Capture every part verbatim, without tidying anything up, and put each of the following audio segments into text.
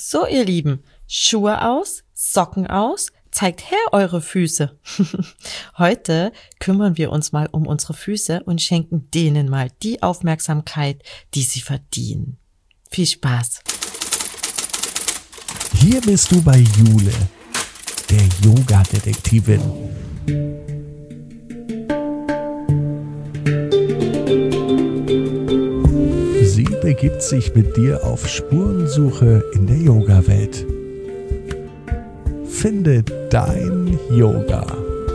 So, ihr Lieben, Schuhe aus, Socken aus, zeigt her eure Füße. Heute kümmern wir uns mal um unsere Füße und schenken denen mal die Aufmerksamkeit, die sie verdienen. Viel Spaß! Hier bist du bei Jule, der Yoga-Detektivin. Sie begibt sich mit dir auf Spurensuche in der Yoga-Welt. Finde dein Yoga.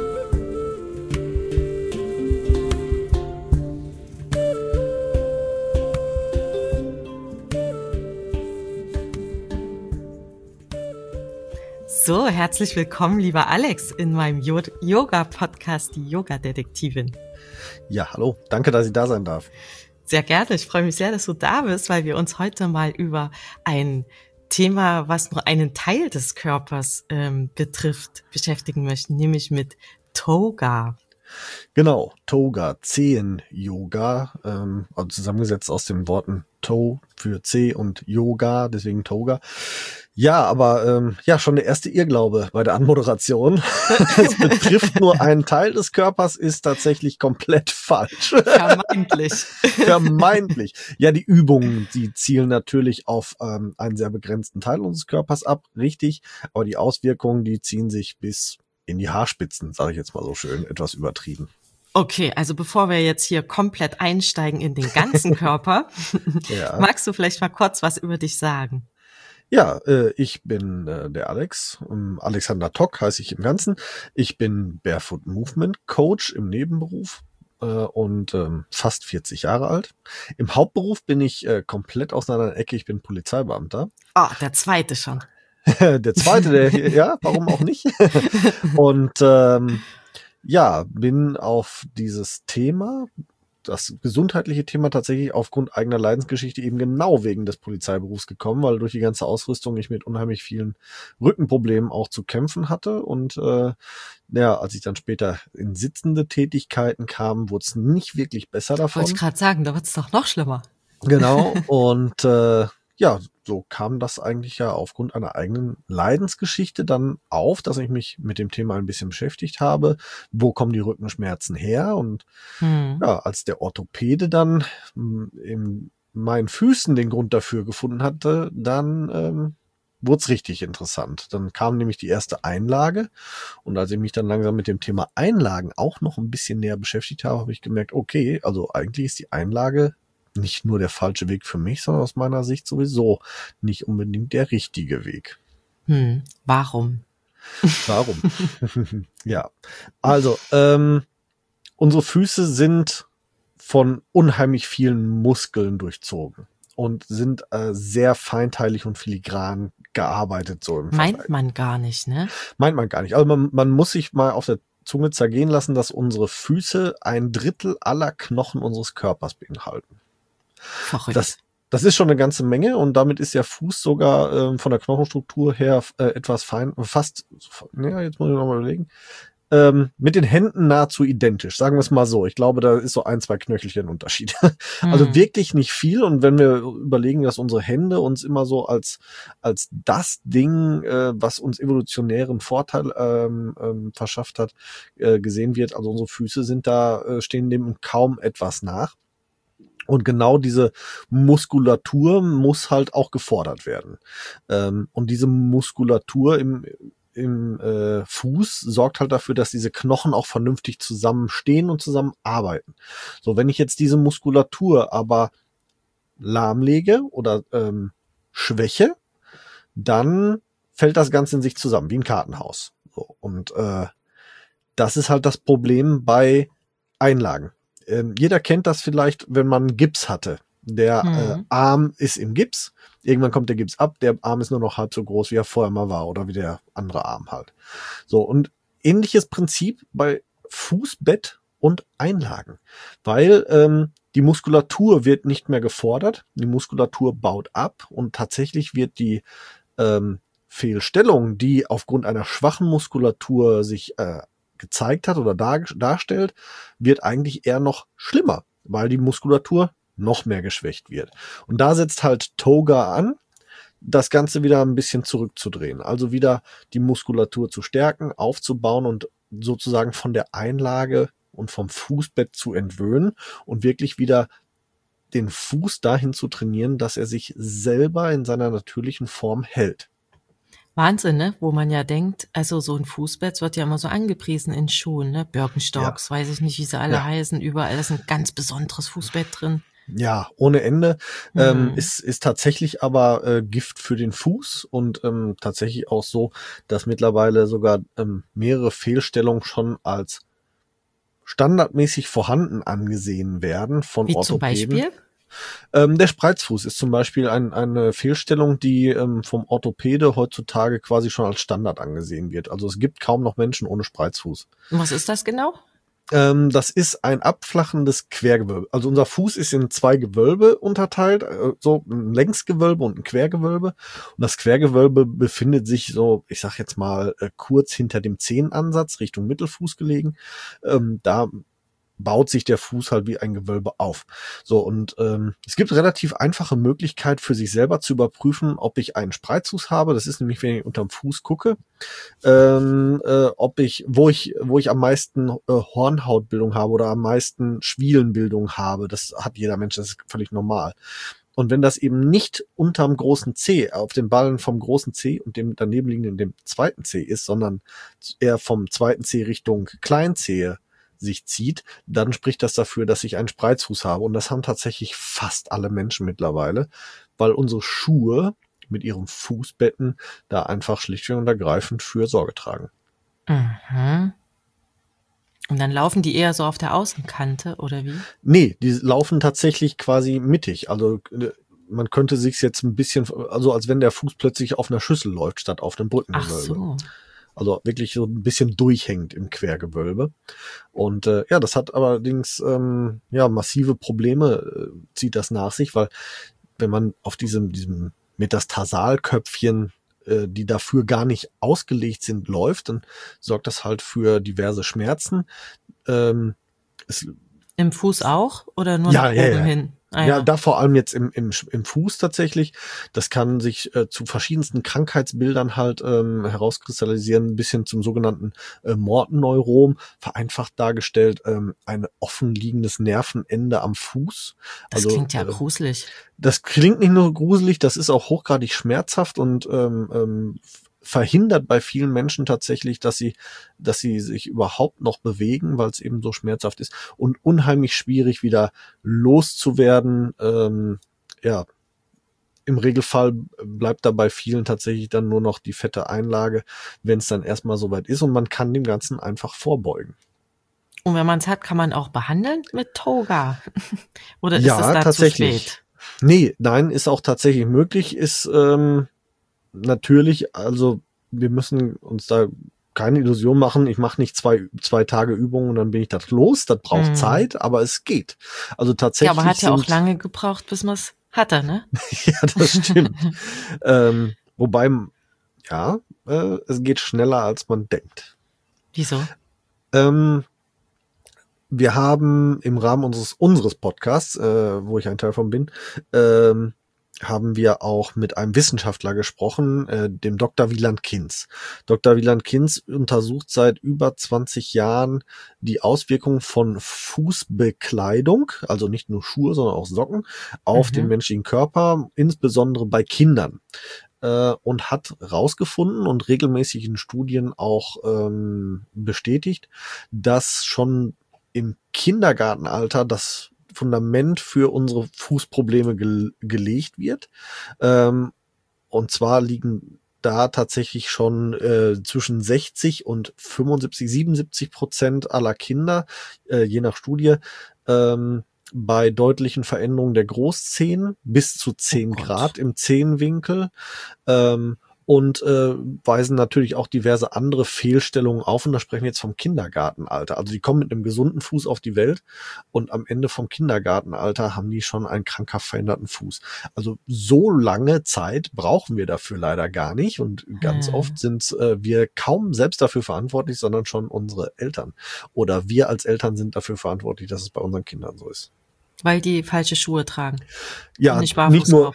So, herzlich willkommen, lieber Alex, in meinem Jo- Yoga-Podcast, die Yoga-Detektivin. Ja, hallo. Danke, dass ich da sein darf. Sehr gerne. Ich freue mich sehr, dass du da bist, weil wir uns heute mal über ein Thema, was nur einen Teil des Körpers ähm, betrifft, beschäftigen möchten, nämlich mit Toga. Genau, Toga, Zehen-Yoga, ähm, also zusammengesetzt aus den Worten Toe für Zeh und Yoga, deswegen Toga. Ja, aber ähm, ja, schon der erste Irrglaube bei der Anmoderation. Es betrifft nur einen Teil des Körpers, ist tatsächlich komplett falsch. Vermeintlich. Vermeintlich. Ja, die Übungen, die zielen natürlich auf ähm, einen sehr begrenzten Teil unseres Körpers ab, richtig. Aber die Auswirkungen, die ziehen sich bis in die Haarspitzen, sage ich jetzt mal so schön, etwas übertrieben. Okay, also bevor wir jetzt hier komplett einsteigen in den ganzen Körper, ja. Magst du vielleicht mal kurz was über dich sagen? Ja, äh, ich bin äh, der Alex, ähm, Alexander Tock heiße ich im Ganzen. Ich bin Barefoot Movement Coach im Nebenberuf äh, und ähm, fast vierzig Jahre alt. Im Hauptberuf bin ich äh, komplett aus einer Ecke, ich bin Polizeibeamter. Ah, oh, der zweite schon. Der zweite, der hier, ja, warum auch nicht? Und ähm, ja, bin auf dieses Thema, das gesundheitliche Thema tatsächlich aufgrund eigener Leidensgeschichte eben genau wegen des Polizeiberufs gekommen, weil durch die ganze Ausrüstung ich mit unheimlich vielen Rückenproblemen auch zu kämpfen hatte. Und äh, ja, als ich dann später in sitzende Tätigkeiten kam, wurde es nicht wirklich besser davon. Wollte ich gerade sagen, da wird es doch noch schlimmer. Genau, und äh, ja, so kam das eigentlich ja aufgrund einer eigenen Leidensgeschichte dann auf, dass ich mich mit dem Thema ein bisschen beschäftigt habe. Wo kommen die Rückenschmerzen her? Und hm. ja, als der Orthopäde dann in meinen Füßen den Grund dafür gefunden hatte, dann ähm, wurde es richtig interessant. Dann kam nämlich die erste Einlage. Und als ich mich dann langsam mit dem Thema Einlagen auch noch ein bisschen näher beschäftigt habe, habe ich gemerkt, okay, also eigentlich ist die Einlage nicht nur der falsche Weg für mich, sondern aus meiner Sicht sowieso nicht unbedingt der richtige Weg. Hm, warum? Warum? Ja, also ähm, unsere Füße sind von unheimlich vielen Muskeln durchzogen und sind äh, sehr feinteilig und filigran gearbeitet. So im Meint Vergleich. man gar nicht, ne? Meint man gar nicht. Also man, man muss sich mal auf der Zunge zergehen lassen, dass unsere Füße ein Drittel aller Knochen unseres Körpers beinhalten. Verrückt. Das, das ist schon eine ganze Menge und damit ist der Fuß sogar ähm, von der Knochenstruktur her äh, etwas fein, fast, ja, jetzt muss ich nochmal überlegen, ähm, mit den Händen nahezu identisch, sagen wir es mal so. Ich glaube, da ist so ein, zwei Knöchelchen Unterschied. Hm. Also wirklich nicht viel. Und wenn wir überlegen, dass unsere Hände uns immer so als als das Ding, äh, was uns evolutionären Vorteil ähm, ähm, verschafft hat, äh, gesehen wird, also unsere Füße sind da, äh, stehen dem kaum etwas nach. Und genau diese Muskulatur muss halt auch gefordert werden. Ähm, und diese Muskulatur im, im äh, Fuß sorgt halt dafür, dass diese Knochen auch vernünftig zusammenstehen und zusammenarbeiten. So, wenn ich jetzt diese Muskulatur aber lahmlege oder ähm, schwäche, dann fällt das Ganze in sich zusammen, wie ein Kartenhaus. So, und äh, das ist halt das Problem bei Einlagen. Ähm, jeder kennt das vielleicht, wenn man Gips hatte. Der hm. äh, Arm ist im Gips. Irgendwann kommt der Gips ab. Der Arm ist nur noch halb so groß, wie er vorher mal war oder wie der andere Arm halt. So, und ähnliches Prinzip bei Fußbett und Einlagen. Weil ähm, die Muskulatur wird nicht mehr gefordert. Die Muskulatur baut ab und tatsächlich wird die ähm, Fehlstellung, die aufgrund einer schwachen Muskulatur sich äh, gezeigt hat oder dar, darstellt, wird eigentlich eher noch schlimmer, weil die Muskulatur noch mehr geschwächt wird. Und da setzt halt Toga an. das Ganze wieder ein bisschen zurückzudrehen. Also wieder die Muskulatur zu stärken, aufzubauen und sozusagen von der Einlage und vom Fußbett zu entwöhnen und wirklich wieder den Fuß dahin zu trainieren, dass er sich selber in seiner natürlichen Form hält. Wahnsinn, ne? Wo man ja denkt, also so ein Fußbett wird ja immer so angepriesen in Schuhen, ne? Birkenstocks, ja. Weiß ich nicht, wie sie alle ja. heißen, überall ist ein ganz besonderes Fußbett drin. Ja, ohne Ende. Mhm. Ähm, ist, ist tatsächlich aber äh, Gift für den Fuß und ähm, tatsächlich auch so, dass mittlerweile sogar ähm, mehrere Fehlstellungen schon als standardmäßig vorhanden angesehen werden von wie Orthopäden. Zum Beispiel? Ähm, der Spreizfuß ist zum Beispiel ein, eine Fehlstellung, die ähm, vom Orthopäde heutzutage quasi schon als Standard angesehen wird. Also es gibt kaum noch Menschen ohne Spreizfuß. Und was ist das genau? Ähm, das ist ein abflachendes Quergewölbe. Also unser Fuß ist in zwei Gewölbe unterteilt, äh, so ein Längsgewölbe und ein Quergewölbe. Und das Quergewölbe befindet sich so, ich sag jetzt mal, äh, kurz hinter dem Zehenansatz, Richtung Mittelfuß gelegen. Ähm, da baut sich der Fuß halt wie ein Gewölbe auf. So, und ähm, es gibt relativ einfache Möglichkeit für sich selber zu überprüfen, ob ich einen Spreizfuß habe. Das ist nämlich, wenn ich unterm Fuß gucke, ähm, äh, ob ich, wo ich, wo ich am meisten äh, Hornhautbildung habe oder am meisten Schwielenbildung habe. Das hat jeder Mensch, das ist völlig normal. Und wenn das eben nicht unterm großen Zeh, auf den Ballen vom großen Zeh und dem daneben liegenden, dem zweiten Zeh ist, sondern eher vom zweiten Zeh Richtung Kleinzehe sich zieht, dann spricht das dafür, dass ich einen Spreizfuß habe. Und das haben tatsächlich fast alle Menschen mittlerweile, weil unsere Schuhe mit ihren Fußbetten da einfach schlicht und ergreifend für Sorge tragen. Mhm. Und dann laufen die eher so auf der Außenkante, oder wie? Nee, die laufen tatsächlich quasi mittig. Also man könnte sich jetzt ein bisschen, also als wenn der Fuß plötzlich auf einer Schüssel läuft, statt auf einem Brückengewölbe. Ach so. Also wirklich so ein bisschen durchhängt im Quergewölbe. Und äh, ja, das hat allerdings ähm, ja massive Probleme, äh, zieht das nach sich, weil wenn man auf diesem, diesem Metatarsalköpfchen, äh, die dafür gar nicht ausgelegt sind, läuft, dann sorgt das halt für diverse Schmerzen. Ähm, es, Im Fuß auch oder nur ja, nach ja, oben ja. hin? Ah, ja, ja, da vor allem jetzt im, im, im Fuß tatsächlich. Das kann sich äh, zu verschiedensten Krankheitsbildern halt ähm, herauskristallisieren, bis hin zum sogenannten äh, Mortenneurom, vereinfacht dargestellt, ähm, ein offen liegendes Nervenende am Fuß. Das also, klingt ja äh, gruselig. Das klingt nicht nur gruselig, das ist auch hochgradig schmerzhaft und ähm, ähm, verhindert bei vielen Menschen tatsächlich, dass sie, dass sie sich überhaupt noch bewegen, weil es eben so schmerzhaft ist und unheimlich schwierig wieder loszuwerden. Ähm, ja, im Regelfall bleibt da bei vielen tatsächlich dann nur noch die fette Einlage, wenn es dann erstmal soweit ist und man kann dem Ganzen einfach vorbeugen. Und wenn man es hat, kann man auch behandeln mit Toga? Oder ist ja, es da tatsächlich. zu spät? Nee, nein, ist auch tatsächlich möglich, ist ähm, natürlich, also wir müssen uns da keine Illusion machen, ich mache nicht zwei zwei Tage Übungen und dann bin ich das los, das braucht hm. Zeit, aber es geht. Also tatsächlich. Ja, aber hat ja auch lange gebraucht, bis man es hatte, ne? ja, das stimmt. ähm, wobei, ja, äh, es geht schneller, als man denkt. Wieso? Ähm, wir haben im Rahmen unseres unseres Podcasts, äh, wo ich ein Teil von bin, ähm, haben wir auch mit einem Wissenschaftler gesprochen, äh, dem Doktor Wieland Kinz. Doktor Wieland Kinz untersucht seit über zwanzig Jahren die Auswirkungen von Fußbekleidung, also nicht nur Schuhe, sondern auch Socken, auf mhm. den menschlichen Körper, insbesondere bei Kindern. Äh, und hat rausgefunden und regelmäßig in Studien auch ähm, bestätigt, dass schon im Kindergartenalter das Fundament für unsere Fußprobleme ge- gelegt wird. Ähm, und zwar liegen da tatsächlich schon äh, zwischen sechzig und fünfundsiebzig, siebenundsiebzig Prozent aller Kinder, äh, je nach Studie, ähm, bei deutlichen Veränderungen der Großzehen bis zu zehn oh Grad im Zehenwinkel. Ähm, und äh, weisen natürlich auch diverse andere Fehlstellungen auf. Und da sprechen wir jetzt vom Kindergartenalter. Also die kommen mit einem gesunden Fuß auf die Welt und am Ende vom Kindergartenalter haben die schon einen krankhaft veränderten Fuß. Also so lange Zeit brauchen wir dafür leider gar nicht. Und ganz hm. oft sind äh, wir kaum selbst dafür verantwortlich, sondern schon unsere Eltern. Oder wir als Eltern sind dafür verantwortlich, dass es bei unseren Kindern so ist. Weil die falsche Schuhe tragen. Ja, nicht, nicht nur... laufen.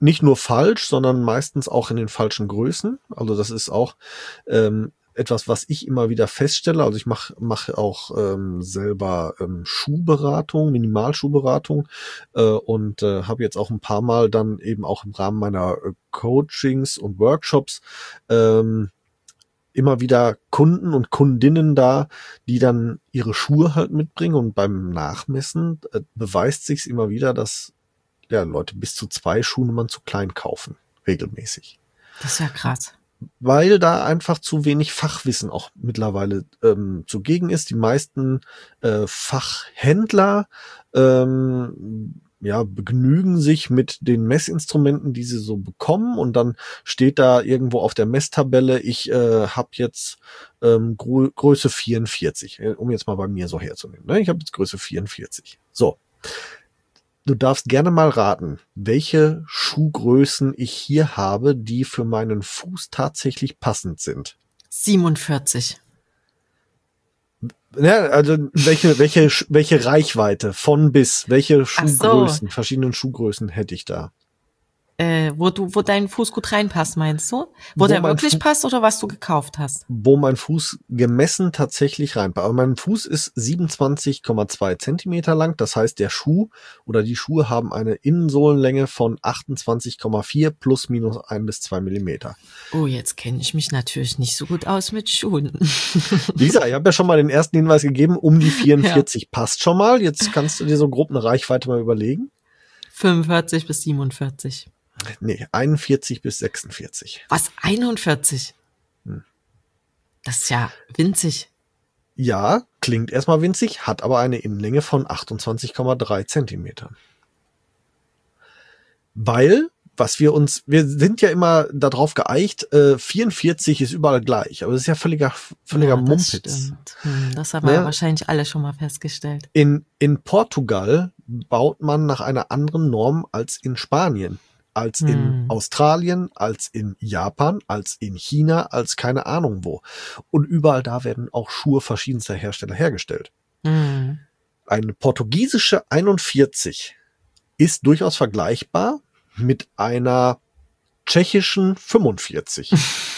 nicht nur falsch, sondern meistens auch in den falschen Größen. Also das ist auch ähm, etwas, was ich immer wieder feststelle. Also ich mache mache auch ähm, selber ähm, Schuhberatung, Minimalschuhberatung äh, und äh, habe jetzt auch ein paar Mal dann eben auch im Rahmen meiner äh, Coachings und Workshops ähm, immer wieder Kunden und Kundinnen da, die dann ihre Schuhe halt mitbringen, und beim Nachmessen äh, beweist sich's immer wieder, dass ja Leute bis zu zwei Schuhnummern zu klein kaufen, regelmäßig. Das ist ja krass. Weil da einfach zu wenig Fachwissen auch mittlerweile ähm, zugegen ist. Die meisten äh, Fachhändler ähm, ja, begnügen sich mit den Messinstrumenten, die sie so bekommen, und dann steht da irgendwo auf der Messtabelle, ich äh, habe jetzt ähm, Gro- Größe vierundvierzig, um jetzt mal bei mir so herzunehmen. Ne? Ich habe jetzt Größe vierundvierzig. So. Du darfst gerne mal raten, welche Schuhgrößen ich hier habe, die für meinen Fuß tatsächlich passend sind. siebenundvierzig. Ja, also welche welche welche Reichweite von bis, welche Schuhgrößen, so. verschiedenen Schuhgrößen hätte ich da? Äh, wo du, wo dein Fuß gut reinpasst, meinst du? Wo, Wo der mein wirklich Fu- passt oder was du gekauft hast? Wo mein Fuß gemessen tatsächlich reinpasst. Aber mein Fuß ist siebenundzwanzig Komma zwei Zentimeter lang. Das heißt, der Schuh oder die Schuhe haben eine Innensohlenlänge von achtundzwanzig Komma vier plus minus ein bis zwei Millimeter. Oh, jetzt kenne ich mich natürlich nicht so gut aus mit Schuhen. Lisa, ich habe ja schon mal den ersten Hinweis gegeben, um die vierundvierzig ja. Passt schon mal. Jetzt kannst du dir so grob eine Reichweite mal überlegen. fünfundvierzig bis siebenundvierzig. Nee, einundvierzig bis sechsundvierzig. Was, einundvierzig? Hm. Das ist ja winzig. Ja, klingt erstmal winzig, hat aber eine Innenlänge von achtundzwanzig Komma drei Zentimeter. Weil, was wir uns, wir sind ja immer darauf geeicht, äh, vierundvierzig ist überall gleich, aber das ist ja völliger, völliger Ja, das Mumpitz. stimmt. Hm, das haben wir Ne? ja wahrscheinlich alle schon mal festgestellt. In, in Portugal baut man nach einer anderen Norm als in Spanien, als in Hm. Australien, als in Japan, als in China, als keine Ahnung wo. Und überall da werden auch Schuhe verschiedenster Hersteller hergestellt. Hm. Eine portugiesische einundvierzig ist durchaus vergleichbar mit einer tschechischen fünfundvierzig.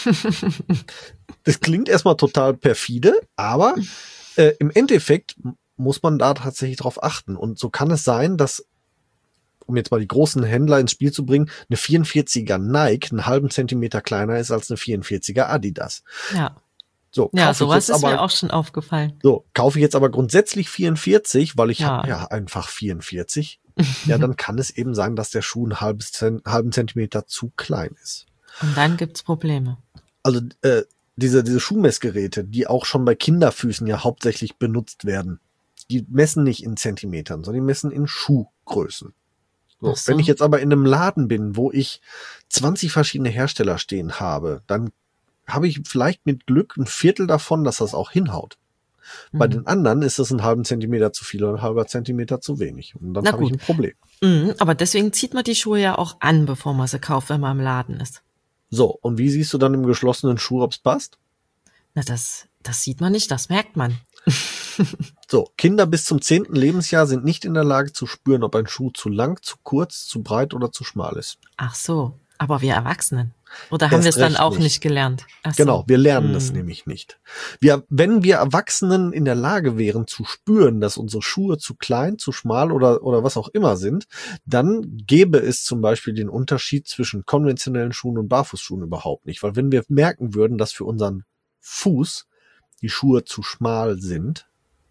Das klingt erstmal total perfide, aber äh, im Endeffekt muss man da tatsächlich drauf achten. Und so kann es sein, dass, um jetzt mal die großen Händler ins Spiel zu bringen, eine vierundvierziger Nike einen halben Zentimeter kleiner ist als eine vierundvierziger Adidas. Ja, So, ja, kaufe ich sowas jetzt ist mir aber, auch schon aufgefallen. so, kaufe ich jetzt aber grundsätzlich vierundvierzig, weil ich Ja. habe ja einfach vierundvierzig, ja, dann kann es eben sein, dass der Schuh einen halbes Zent, halben Zentimeter zu klein ist. Und dann gibt's Probleme. Also äh, diese, diese Schuhmessgeräte, die auch schon bei Kinderfüßen ja hauptsächlich benutzt werden, die messen nicht in Zentimetern, sondern die messen in Schuhgrößen. So, Ach so. Wenn ich jetzt aber in einem Laden bin, wo ich zwanzig verschiedene Hersteller stehen habe, dann habe ich vielleicht mit Glück ein Viertel davon, dass das auch hinhaut. Bei Mhm. den anderen ist es einen halben Zentimeter zu viel oder ein halber Zentimeter zu wenig. Und dann Na habe ich gut. ein Problem. Mhm, aber deswegen zieht man die Schuhe ja auch an, bevor man sie kauft, wenn man im Laden ist. So, und wie siehst du dann im geschlossenen Schuh, ob es passt? Na, das, das sieht man nicht, das merkt man. So, Kinder bis zum zehnten Lebensjahr sind nicht in der Lage zu spüren, ob ein Schuh zu lang, zu kurz, zu breit oder zu schmal ist. Ach so, aber wir Erwachsenen. Oder haben Erst wir es dann recht auch nicht. nicht gelernt? Ach so. Genau, wir lernen das Hm. nämlich nicht. Wir, wenn wir Erwachsenen in der Lage wären zu spüren, dass unsere Schuhe zu klein, zu schmal oder, oder was auch immer sind, dann gäbe es zum Beispiel den Unterschied zwischen konventionellen Schuhen und Barfußschuhen überhaupt nicht. Weil wenn wir merken würden, dass für unseren Fuß die Schuhe zu schmal sind,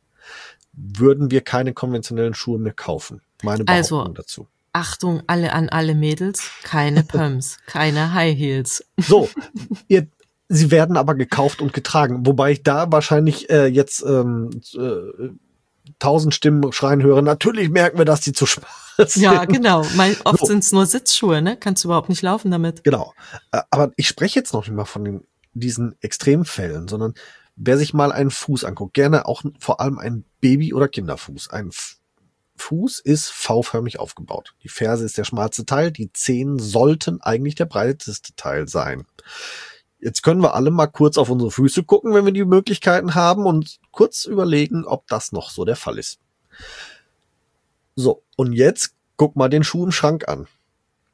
würden wir keine konventionellen Schuhe mehr kaufen. Meine Also- Behauptung dazu. Achtung, alle an alle Mädels, keine Pumps, keine High Heels. So, ihr, sie werden aber gekauft und getragen, wobei ich da wahrscheinlich äh, jetzt ähm, äh, tausend Stimmen schreien höre. Natürlich merken wir, dass die zu schmal sind. Ja, genau. Mein, oft So. sind's nur Sitzschuhe, ne? Kannst du überhaupt nicht laufen damit. Genau. Äh, Aber ich spreche jetzt noch nicht mal von den, diesen Extremfällen, sondern wer sich mal einen Fuß anguckt, gerne auch vor allem einen Baby- oder Kinderfuß. Ein F- Fuß ist V-förmig aufgebaut. Die Ferse ist der schmalste Teil, die Zehen sollten eigentlich der breiteste Teil sein. Jetzt können wir alle mal kurz auf unsere Füße gucken, wenn wir die Möglichkeiten haben, und kurz überlegen, ob das noch so der Fall ist. So, und jetzt guck mal den Schuh im Schrank an.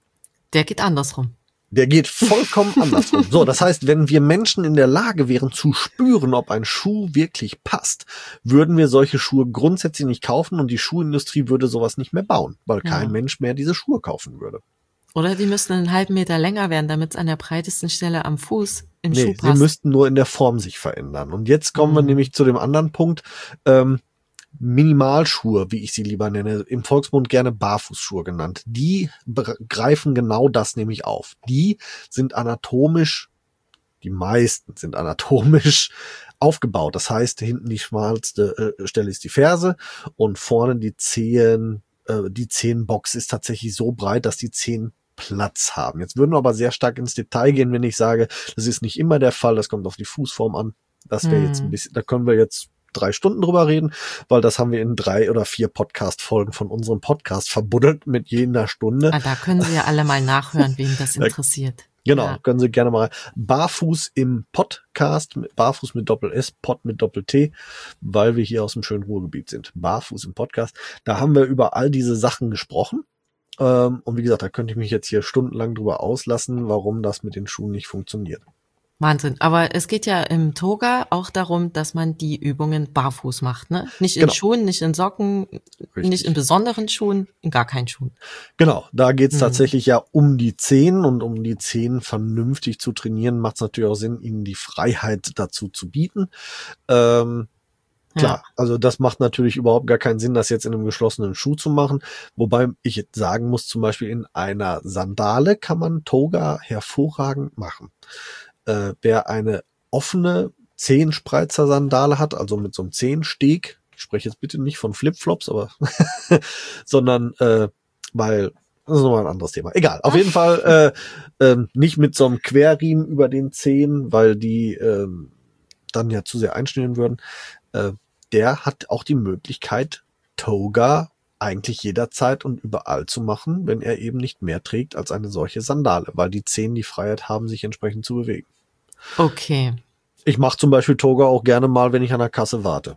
Der geht andersrum. Der geht vollkommen andersrum. So, das heißt, wenn wir Menschen in der Lage wären zu spüren, ob ein Schuh wirklich passt, würden wir solche Schuhe grundsätzlich nicht kaufen und die Schuhindustrie würde sowas nicht mehr bauen, weil Ja. kein Mensch mehr diese Schuhe kaufen würde. Oder die müssten einen halben Meter länger werden, damit es an der breitesten Stelle am Fuß im Schuh Nee, sie passt. müssten nur in der Form sich verändern. Und jetzt kommen wir Mhm. nämlich zu dem anderen Punkt, ähm, Minimalschuhe, wie ich sie lieber nenne, im Volksmund gerne Barfußschuhe genannt, die be- greifen genau das nämlich auf. Die sind anatomisch, die meisten sind anatomisch aufgebaut. Das heißt, hinten die schmalste äh, Stelle ist die Ferse und vorne die Zehen, äh, die Zehenbox ist tatsächlich so breit, dass die Zehen Platz haben. Jetzt würden wir aber sehr stark ins Detail gehen, wenn ich sage, das ist nicht immer der Fall, das kommt auf die Fußform an. Das wäre Mhm. jetzt ein bisschen, da können wir jetzt drei Stunden drüber reden, weil das haben wir in drei oder vier Podcast-Folgen von unserem Podcast verbuddelt mit jeder Stunde. Ah, da können Sie ja alle mal nachhören, wen das Ja, interessiert. Genau, Ja. können Sie gerne mal Barfuß im Podcast, mit- Barfuß mit Doppel-S, Pod mit Doppel-T, weil wir hier aus dem schönen Ruhrgebiet sind. Barfuß im Podcast. Da haben wir über all diese Sachen gesprochen. Ähm, und wie gesagt, da könnte ich mich jetzt hier stundenlang drüber auslassen, warum das mit den Schuhen nicht funktioniert. Wahnsinn. Aber es geht ja im Toga auch darum, dass man die Übungen barfuß macht, ne? Nicht in Genau. Schuhen, nicht in Socken, Richtig. nicht in besonderen Schuhen, in gar keinen Schuhen. Genau, da geht's Mhm. tatsächlich ja um die Zehen und um die Zehen vernünftig zu trainieren, macht es natürlich auch Sinn, ihnen die Freiheit dazu zu bieten. Ähm, Klar, also das macht natürlich überhaupt gar keinen Sinn, das jetzt in einem geschlossenen Schuh zu machen. Wobei ich jetzt sagen muss, zum Beispiel in einer Sandale kann man Toga hervorragend machen. Äh, wer eine offene Zehenspreizer-Sandale hat, also mit so einem Zehensteg, ich spreche jetzt bitte nicht von Flipflops, aber sondern äh, weil das ist nochmal ein anderes Thema. Egal, auf jeden Fall äh, äh, nicht mit so einem Querriemen über den Zehen, weil die äh, dann ja zu sehr einschnüren würden. Äh, der hat auch die Möglichkeit, Toga eigentlich jederzeit und überall zu machen, wenn er eben nicht mehr trägt als eine solche Sandale, weil die Zehen die Freiheit haben, sich entsprechend zu bewegen. Okay. Ich mache zum Beispiel Toga auch gerne mal, wenn ich an der Kasse warte,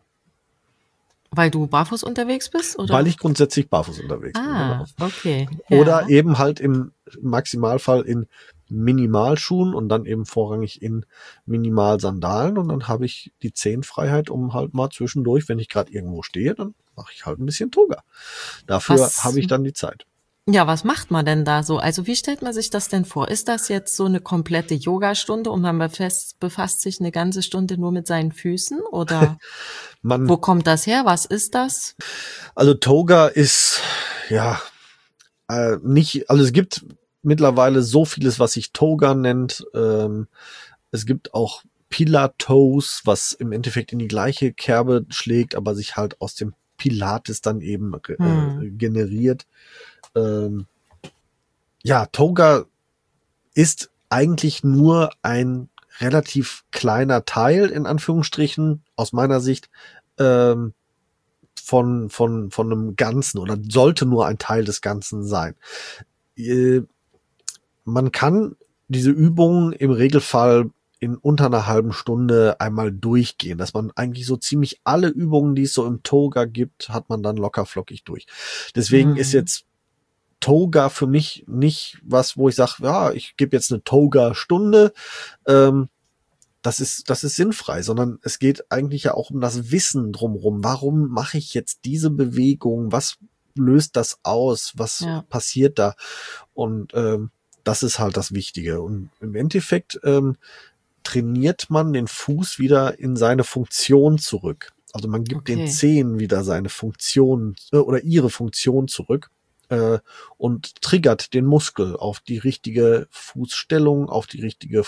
Weil du barfuß unterwegs bist, oder? weil ich grundsätzlich barfuß unterwegs Ah, bin. okay. Genau. Oder Ja. eben halt im Maximalfall in Minimalschuhen und dann eben vorrangig in Minimalsandalen und dann habe ich die Zehenfreiheit, um halt mal zwischendurch, wenn ich gerade irgendwo stehe, dann mache ich halt ein bisschen Toga. Dafür Was- habe ich dann die Zeit. Ja, was macht man denn da so? Also wie stellt man sich das denn vor? Ist das jetzt so eine komplette Yogastunde und man befasst, befasst sich eine ganze Stunde nur mit seinen Füßen? Oder Man, wo kommt das her? Was ist das? also Toga ist, ja, äh, nicht, also es gibt mittlerweile so vieles, was sich Toga nennt. Ähm, es gibt auch Pilates, was im Endeffekt in die gleiche Kerbe schlägt, aber sich halt aus dem Pilates dann eben äh, Hm. generiert. Ähm, ja, Toga ist eigentlich nur ein relativ kleiner Teil, in Anführungsstrichen, aus meiner Sicht, ähm, von, von, von einem Ganzen oder sollte nur ein Teil des Ganzen sein. Äh, man kann diese Übungen im Regelfall in unter einer halben Stunde einmal durchgehen, dass man eigentlich so ziemlich alle Übungen, die es so im Toga gibt, hat man dann locker flockig durch. Deswegen Mhm. ist jetzt Toga für mich nicht was, wo ich sage, ja, ich gebe jetzt eine Toga-Stunde. Ähm, das ist, das ist sinnfrei, sondern es geht eigentlich ja auch um das Wissen drumherum. Warum mache ich jetzt diese Bewegung? Was löst das aus? Was Ja. passiert da? Und ähm, das ist halt das Wichtige. Und im Endeffekt ähm, trainiert man den Fuß wieder in seine Funktion zurück. Also man gibt Okay. den Zehen wieder seine Funktion äh, oder ihre Funktion zurück äh, und triggert den Muskel auf die richtige Fußstellung, auf die richtige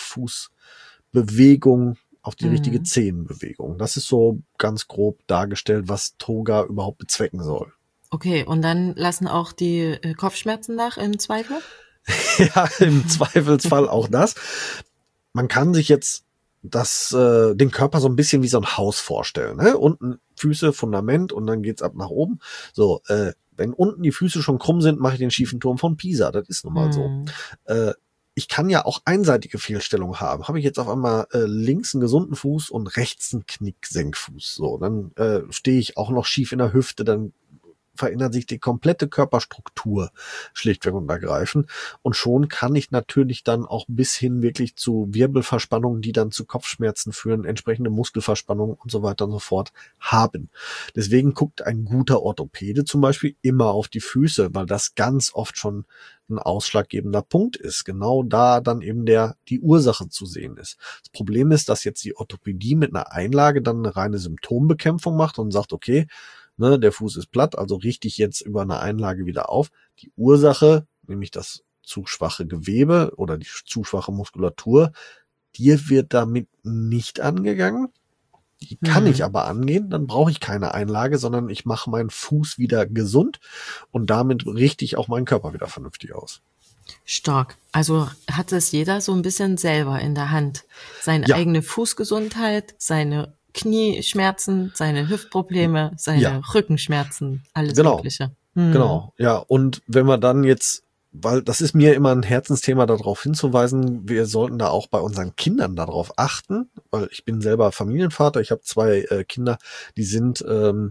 Fußbewegung, auf die Mhm. richtige Zehenbewegung. Das ist so ganz grob dargestellt, was Toga überhaupt bezwecken soll. Okay, und dann lassen auch die äh, Kopfschmerzen nach im Zweifel? Ja, im Zweifelsfall auch das. Man kann sich jetzt das, äh, den Körper so ein bisschen wie so ein Haus vorstellen. Ne? Unten Füße, Fundament und dann geht's ab nach oben. So, äh, wenn unten die Füße schon krumm sind, mache ich den schiefen Turm von Pisa. Das ist nun mal so. Hm. Äh, ich kann ja auch einseitige Fehlstellungen haben. Habe ich jetzt auf einmal äh, links einen gesunden Fuß und rechts einen Knicksenkfuß. So, dann äh, stehe ich auch noch schief in der Hüfte, dann verändert sich die komplette Körperstruktur schlichtweg und ergreifend. Und schon kann ich natürlich dann auch bis hin wirklich zu Wirbelverspannungen, die dann zu Kopfschmerzen führen, entsprechende Muskelverspannungen und so weiter und so fort haben. Deswegen guckt ein guter Orthopäde zum Beispiel immer auf die Füße, weil das ganz oft schon ein ausschlaggebender Punkt ist. Genau da dann eben der die Ursache zu sehen ist. Das Problem ist, dass jetzt die Orthopädie mit einer Einlage dann eine reine Symptombekämpfung macht und sagt, okay, ne, der Fuß ist platt, also richte ich jetzt über eine Einlage wieder auf. Die Ursache, nämlich das zu schwache Gewebe oder die zu schwache Muskulatur, die wird damit nicht angegangen. Die kann mhm. ich aber angehen, dann brauche ich keine Einlage, sondern ich mache meinen Fuß wieder gesund und damit richte ich auch meinen Körper wieder vernünftig aus. Stark. Also hat es jeder so ein bisschen selber in der Hand. Seine ja. eigene Fußgesundheit, seine Knieschmerzen, seine Hüftprobleme, seine ja. Rückenschmerzen, alles genau. Mögliche. Mhm. Genau, ja. Und wenn wir dann jetzt, weil das ist mir immer ein Herzensthema, darauf hinzuweisen, wir sollten da auch bei unseren Kindern darauf achten, weil ich bin selber Familienvater, ich habe zwei äh, Kinder, die sind, ähm,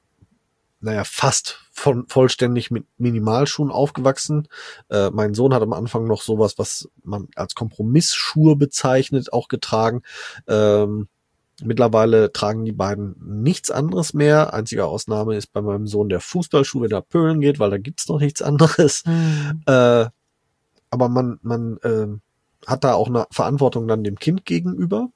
naja, fast von, vollständig mit Minimalschuhen aufgewachsen. Äh, mein Sohn hat am Anfang noch sowas, was man als Kompromissschuhe bezeichnet, auch getragen. Ähm, Mittlerweile tragen die beiden nichts anderes mehr. Einzige Ausnahme ist bei meinem Sohn der Fußballschuh, wenn er pölen geht, weil da gibt's noch nichts anderes. Mhm. Äh, aber man man äh, hat da auch eine Verantwortung dann dem Kind gegenüber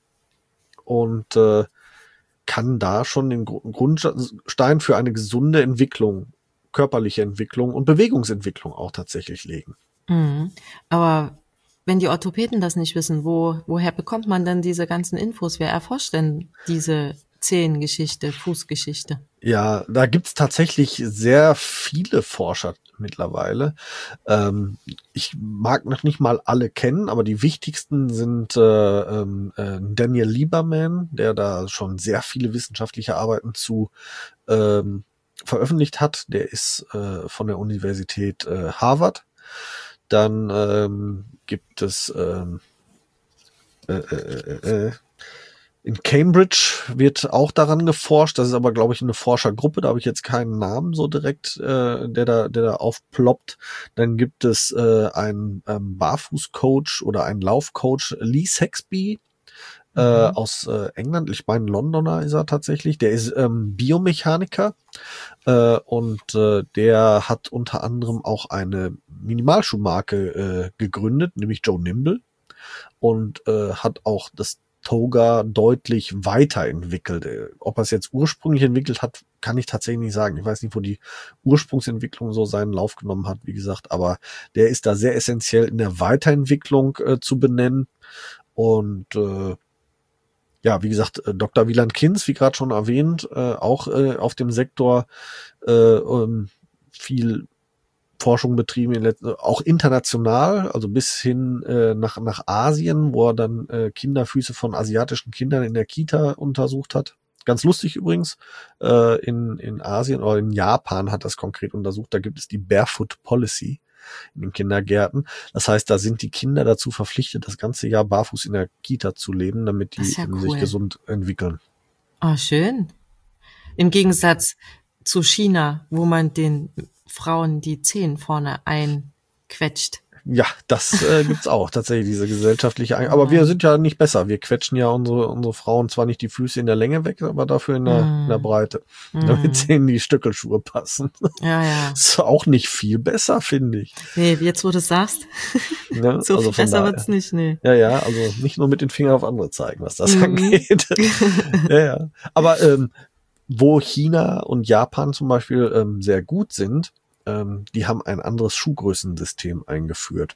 und äh, kann da schon den Grundstein für eine gesunde Entwicklung, körperliche Entwicklung und Bewegungsentwicklung auch tatsächlich legen. Mhm. Aber wenn die Orthopäden das nicht wissen, wo, woher bekommt man denn diese ganzen Infos? Wer erforscht denn diese Zehengeschichte, Fußgeschichte? Ja, da gibt's tatsächlich sehr viele Forscher mittlerweile. Ähm, ich mag noch nicht mal alle kennen, aber die wichtigsten sind äh, äh, Daniel Lieberman, der da schon sehr viele wissenschaftliche Arbeiten zu ähm, veröffentlicht hat. Der ist äh, von der Universität äh, Harvard. Dann ähm, gibt es ähm, äh, äh, äh, in Cambridge wird auch daran geforscht. Das ist aber, glaube ich, eine Forschergruppe. Da habe ich jetzt keinen Namen so direkt, äh, der da, der da aufploppt. Dann gibt es äh, einen ähm, Barfußcoach oder einen Laufcoach, Lee Saxby. Mhm. Äh, aus äh, England, ich meine Londoner ist er tatsächlich, der ist ähm, Biomechaniker äh, und äh, der hat unter anderem auch eine Minimalschuhmarke äh, gegründet, nämlich Joe Nimble und äh, hat auch das Toga deutlich weiterentwickelt. Äh, ob er es jetzt ursprünglich entwickelt hat, kann ich tatsächlich nicht sagen. Ich weiß nicht, wo die Ursprungsentwicklung so seinen Lauf genommen hat, wie gesagt, aber der ist da sehr essentiell in der Weiterentwicklung äh, zu benennen und äh, ja, wie gesagt, Doktor Wieland Kinz, wie gerade schon erwähnt, äh, auch äh, auf dem Sektor äh, ähm, viel Forschung betrieben, in letzten, auch international, also bis hin äh, nach nach Asien, wo er dann äh, Kinderfüße von asiatischen Kindern in der Kita untersucht hat. Ganz lustig übrigens, äh, in in Asien oder in Japan hat das konkret untersucht. Da gibt es die Barefoot Policy in den Kindergärten. Das heißt, da sind die Kinder dazu verpflichtet, das ganze Jahr barfuß in der Kita zu leben, damit die ja cool. sich gesund entwickeln. Ah, schön. Im Gegensatz zu China, wo man den Frauen die Zehen vorne einquetscht. Ja, das äh, gibt's auch, tatsächlich, diese gesellschaftliche Ein- Aber wir sind ja nicht besser. Wir quetschen ja unsere unsere Frauen zwar nicht die Füße in der Länge weg, aber dafür in der, mm. in der Breite. Mm. Damit denen die Stöckelschuhe passen. Ja, ja. Ist auch nicht viel besser, finde ich. Nee, jetzt wo du es sagst. Ja, so also viel besser daher. wird's nicht, nee. Ja, ja, also nicht nur mit den Fingern auf andere zeigen, was das mm. angeht. ja, ja. Aber ähm, wo China und Japan zum Beispiel ähm, sehr gut sind, Ähm, die haben ein anderes Schuhgrößensystem eingeführt.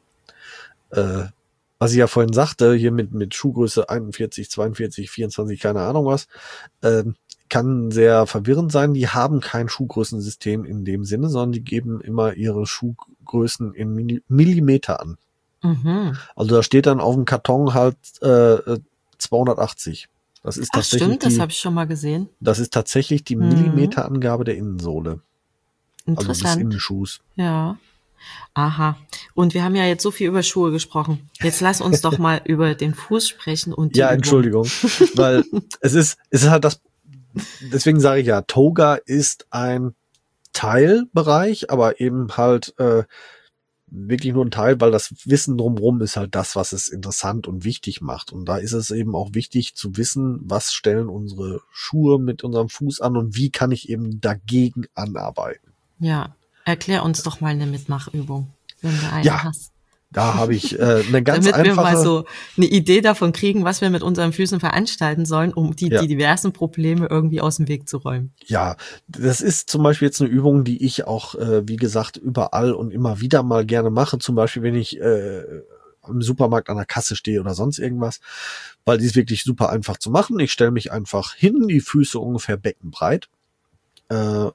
Äh, was ich ja vorhin sagte, hier mit, mit Schuhgröße einundvierzig, zweiundvierzig, vierundzwanzig, keine Ahnung was, äh, kann sehr verwirrend sein. Die haben kein Schuhgrößensystem in dem Sinne, sondern die geben immer ihre Schuhgrößen in Mini- Millimeter an. Mhm. Also da steht dann auf dem Karton halt äh, zweihundertachtzig. Das ist Ach, tatsächlich stimmt, die, das habe ich schon mal gesehen. Das ist tatsächlich die mhm. Millimeterangabe der Innensohle. Interessant. Also des Innenschuhs. Ja. Aha. Und wir haben ja jetzt so viel über Schuhe gesprochen. Jetzt lass uns doch mal über den Fuß sprechen und die Ja, Übung. Entschuldigung, weil es ist, es ist halt das, deswegen sage ich ja, Toga ist ein Teilbereich, aber eben halt äh, wirklich nur ein Teil, weil das Wissen drumherum ist halt das, was es interessant und wichtig macht. Und da ist es eben auch wichtig zu wissen, was stellen unsere Schuhe mit unserem Fuß an und wie kann ich eben dagegen anarbeiten. Ja, erklär uns doch mal eine Mitmachübung, wenn du eine Ja. hast. Da habe ich äh, eine ganz Damit einfache... wir mal so eine Idee davon kriegen, was wir mit unseren Füßen veranstalten sollen, um die, Ja. die diversen Probleme irgendwie aus dem Weg zu räumen. Ja, das ist zum Beispiel jetzt eine Übung, die ich auch, äh, wie gesagt, überall und immer wieder mal gerne mache. Zum Beispiel, wenn ich äh, im Supermarkt an der Kasse stehe oder sonst irgendwas, weil die ist wirklich super einfach zu machen. Ich stelle mich einfach hin, die Füße ungefähr beckenbreit, äh,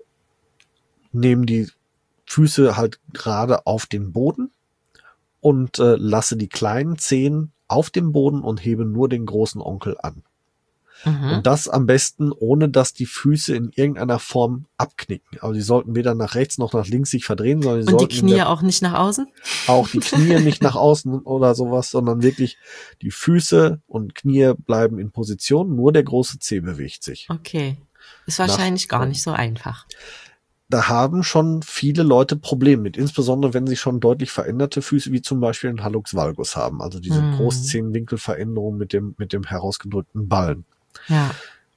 nehme die Füße halt gerade auf den Boden und äh, lasse die kleinen Zehen auf dem Boden und hebe nur den großen Onkel an. Mhm. Und das am besten, ohne dass die Füße in irgendeiner Form abknicken. Also die sollten weder nach rechts noch nach links sich verdrehen, sondern die Und die sollten Knie der, auch nicht nach außen? auch die Knie nicht nach außen oder sowas, sondern wirklich die Füße und Knie bleiben in Position, nur der große Zeh bewegt sich. Okay. Ist wahrscheinlich Nach- gar nicht so einfach. Da haben schon viele Leute Probleme mit, insbesondere wenn sie schon deutlich veränderte Füße, wie zum Beispiel einen Hallux valgus haben, also diese Hm. Großzehenwinkelveränderung mit dem, mit dem herausgedrückten Ballen. Ja.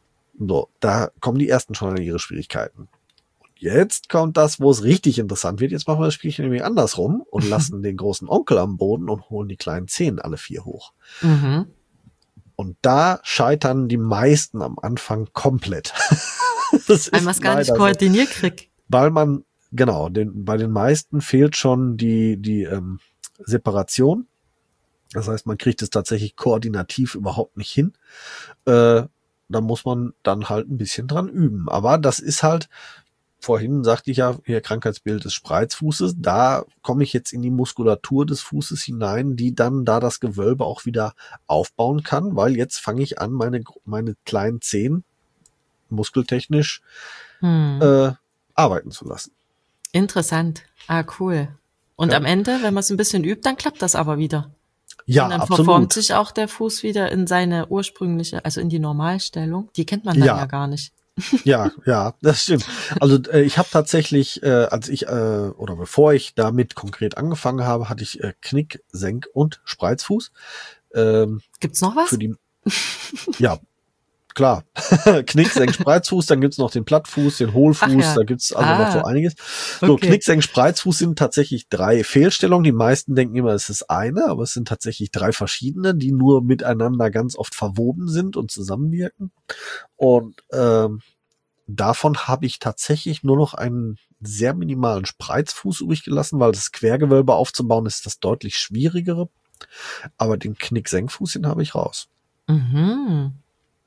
So, da kommen die ersten schon an ihre Schwierigkeiten. Und jetzt kommt das, wo es richtig interessant wird. Jetzt machen wir das Spielchen nämlich andersrum und lassen den großen Onkel am Boden und holen die kleinen Zehen alle vier hoch. Mhm. Und da scheitern die meisten am Anfang komplett. Das Weil man es gar nicht leider so. koordiniert kriegt. Weil man, genau, den, bei den meisten fehlt schon die, die ähm, Separation. Das heißt, man kriegt es tatsächlich koordinativ überhaupt nicht hin. Äh, da muss man dann halt ein bisschen dran üben. Aber das ist halt, vorhin sagte ich ja, hier Krankheitsbild des Spreizfußes, da komme ich jetzt in die Muskulatur des Fußes hinein, die dann da das Gewölbe auch wieder aufbauen kann, weil jetzt fange ich an, meine, meine kleinen Zehen muskeltechnisch Hm. äh, arbeiten zu lassen. Interessant. Ah, cool. Und Ja. am Ende, wenn man es ein bisschen übt, dann klappt das aber wieder. Ja, Und dann absolut. verformt sich auch der Fuß wieder in seine ursprüngliche, also in die Normalstellung. Die kennt man dann ja, Ja. gar nicht. Ja, ja, das stimmt. Also äh, ich habe tatsächlich, äh, als ich äh, oder bevor ich damit konkret angefangen habe, hatte ich äh, Knick, Senk und Spreizfuß. Ähm, Gibt's noch was? für die, ja, klar. Knick, Senk, Spreizfuß, dann gibt's noch den Plattfuß, den Hohlfuß, Ach ja. da gibt's also Ah. noch so einiges. So, Okay. Knick, Senk, Spreizfuß sind tatsächlich drei Fehlstellungen. Die meisten denken immer, es ist eine, aber es sind tatsächlich drei verschiedene, die nur miteinander ganz oft verwoben sind und zusammenwirken. Und ähm, davon habe ich tatsächlich nur noch einen sehr minimalen Spreizfuß übrig gelassen, weil das Quergewölbe aufzubauen ist das deutlich schwierigere. Aber den Knick-Senkfuß, den habe ich raus. Mhm.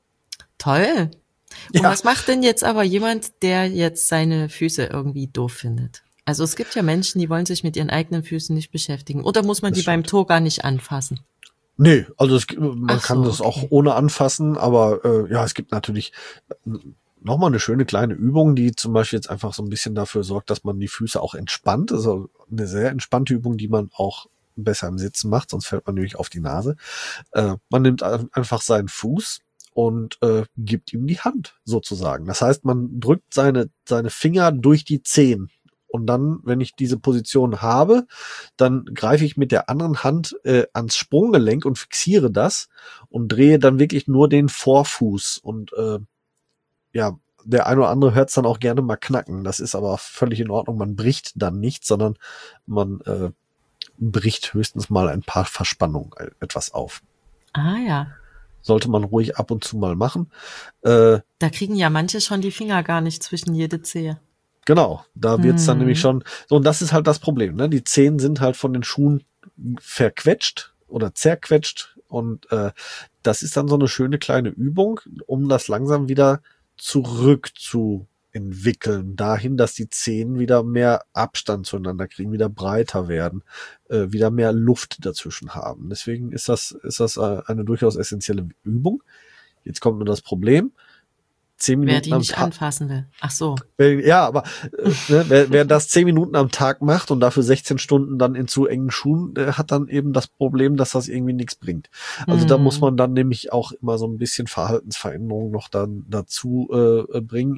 Toll. Und Ja. was macht denn jetzt aber jemand, der jetzt seine Füße irgendwie doof findet? Also es gibt ja Menschen, die wollen sich mit ihren eigenen Füßen nicht beschäftigen. Oder muss man Das die beim stimmt. Toga nicht anfassen? Nee, also es, man Ach kann so, das okay. auch ohne anfassen, aber äh, ja, es gibt natürlich nochmal eine schöne kleine Übung, die zum Beispiel jetzt einfach so ein bisschen dafür sorgt, dass man die Füße auch entspannt. Also eine sehr entspannte Übung, die man auch besser im Sitzen macht, sonst fällt man nämlich auf die Nase. Äh, man nimmt ein- einfach seinen Fuß und äh, gibt ihm die Hand sozusagen. Das heißt, man drückt seine, seine Finger durch die Zehen. Und dann, wenn ich diese Position habe, dann greife ich mit der anderen Hand äh, ans Sprunggelenk und fixiere das und drehe dann wirklich nur den Vorfuß. Und äh, ja, der eine oder andere hört es dann auch gerne mal knacken. Das ist aber völlig in Ordnung. Man bricht dann nicht, sondern man äh, bricht höchstens mal ein paar Verspannungen äh, etwas auf. Ah ja. Sollte man ruhig ab und zu mal machen. Äh, Da kriegen ja manche schon die Finger gar nicht zwischen jede Zehe. Genau, da wird's dann Hm. nämlich schon, so, und das ist halt das Problem, ne? Die Zehen sind halt von den Schuhen verquetscht oder zerquetscht und äh, das ist dann so eine schöne kleine Übung, um das langsam wieder zurück zu entwickeln, dahin, dass die Zehen wieder mehr Abstand zueinander kriegen, wieder breiter werden, äh, wieder mehr Luft dazwischen haben. Deswegen ist das, ist das äh, eine durchaus essentielle Übung. Jetzt kommt nur das Problem. Zehn Wer Minuten die am nicht Tag. anfassen will. Ach so. Wer- Ja, aber äh, ne, wer, wer das zehn Minuten am Tag macht und dafür sechzehn Stunden dann in zu engen Schuhen, der hat dann eben das Problem, dass das irgendwie nichts bringt. Also da Hm. muss man dann nämlich auch immer so ein bisschen Verhaltensveränderungen noch dann dazu äh, bringen, eben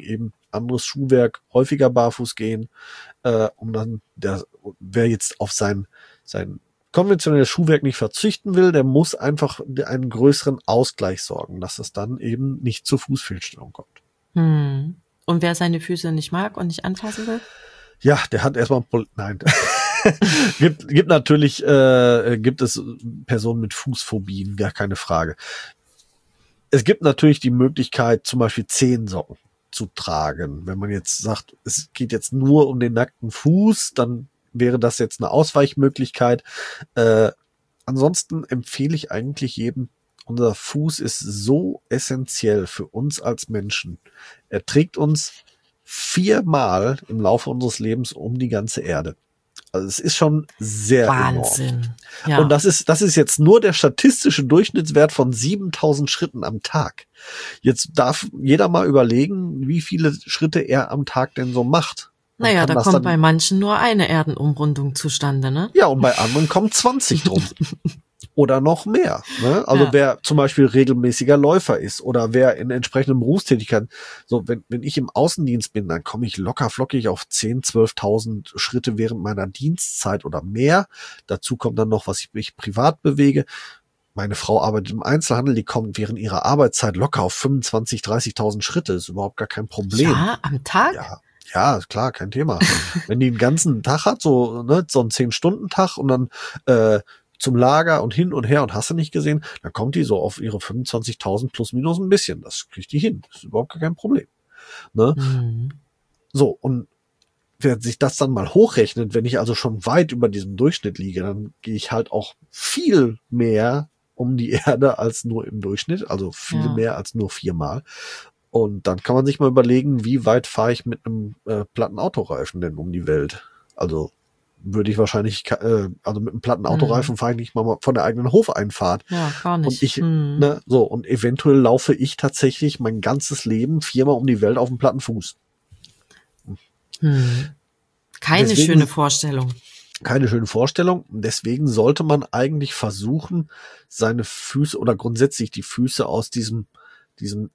anderes Schuhwerk, häufiger barfuß gehen, äh, um dann, der, wer jetzt auf sein, sein konventionelles Schuhwerk nicht verzichten will, der muss einfach einen größeren Ausgleich sorgen, dass es dann eben nicht zur Fußfehlstellung kommt. Hm. Und wer seine Füße nicht mag und nicht anfassen will? Ja, der hat erstmal, nein. gibt, gibt natürlich, äh, gibt es Personen mit Fußphobien, gar keine Frage. Es gibt natürlich die Möglichkeit, zum Beispiel Zehensocken zu tragen. Wenn man jetzt sagt, es geht jetzt nur um den nackten Fuß, dann wäre das jetzt eine Ausweichmöglichkeit. Äh, ansonsten empfehle ich eigentlich jedem, unser Fuß ist so essentiell für uns als Menschen. Er trägt uns viermal im Laufe unseres Lebens um die ganze Erde. Also es ist schon sehr Wahnsinn. enorm. Ja. Und das ist, das ist jetzt nur der statistische Durchschnittswert von siebentausend Schritten am Tag. Jetzt darf jeder mal überlegen, wie viele Schritte er am Tag denn so macht. Man Naja, kann da das kommt dann, bei manchen nur eine Erdenumrundung zustande, ne? ja, und bei anderen kommen zwanzig drum. Oder noch mehr. Ne? Also Ja. wer zum Beispiel regelmäßiger Läufer ist oder wer in entsprechenden Berufstätigkeiten, so wenn, wenn ich im Außendienst bin, dann komme ich locker flockig auf zehntausend, zwölftausend Schritte während meiner Dienstzeit oder mehr. Dazu kommt dann noch, was ich mich privat bewege. Meine Frau arbeitet im Einzelhandel, die kommt während ihrer Arbeitszeit locker auf fünfundzwanzigtausend, dreißigtausend Schritte. Das ist überhaupt gar kein Problem. Ja, am Tag? Ja. Ja, klar, kein Thema. Wenn die den ganzen Tag hat, so, ne, so einen zehn-Stunden-Tag und dann äh, zum Lager und hin und her und hast du nicht gesehen, dann kommt die so auf ihre fünfundzwanzigtausend plus minus ein bisschen. Das kriegt die hin. Das ist überhaupt gar kein Problem. Ne? Mhm. So, und wer sich das dann mal hochrechnet, wenn ich also schon weit über diesem Durchschnitt liege, dann gehe ich halt auch viel mehr um die Erde als nur im Durchschnitt, also viel Ja. mehr als nur viermal. Und dann kann man sich mal überlegen, wie weit fahre ich mit einem äh, platten Autoreifen denn um die Welt? Also würde ich wahrscheinlich, äh, also mit einem platten Autoreifen fahre ich nicht mal von der eigenen Hofeinfahrt. Ja, gar nicht. Und ich, Mhm. ne, so, und eventuell laufe ich tatsächlich mein ganzes Leben viermal um die Welt auf dem platten Fuß. Hm. Keine Deswegen- schöne Vorstellung. Keine schöne Vorstellung. Deswegen sollte man eigentlich versuchen, seine Füße oder grundsätzlich die Füße aus diesem, diesem